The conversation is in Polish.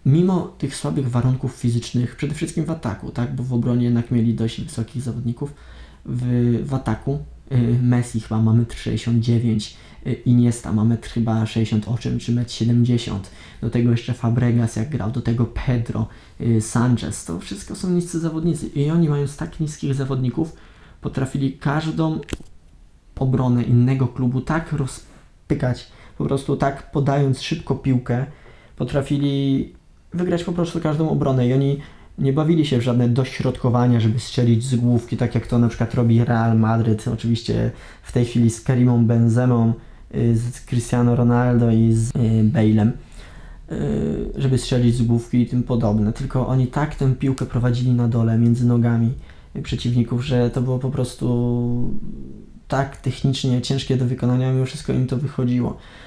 mimo tych słabych warunków fizycznych, przede wszystkim w ataku, tak, bo w obronie jednak mieli dość wysokich zawodników, w ataku Messi chyba ma 1,69 m, Iniesta ma chyba 68 czy 1,70 m, do tego jeszcze Fabregas jak grał, do tego Pedro, Sanchez, to wszystko są niscy zawodnicy i oni mając tak niskich zawodników potrafili każdą obronę innego klubu tak rozpykać, po prostu tak podając szybko piłkę, potrafili wygrać po prostu każdą obronę i oni nie bawili się w żadne dośrodkowania, żeby strzelić z główki, tak jak to na przykład robi Real Madryt, oczywiście w tej chwili z Karimą Benzemą, z Cristiano Ronaldo i z Bale'em, żeby strzelić z główki i tym podobne, tylko oni tak tę piłkę prowadzili na dole między nogami przeciwników, że to było po prostu tak technicznie ciężkie do wykonania, mimo wszystko im to wychodziło.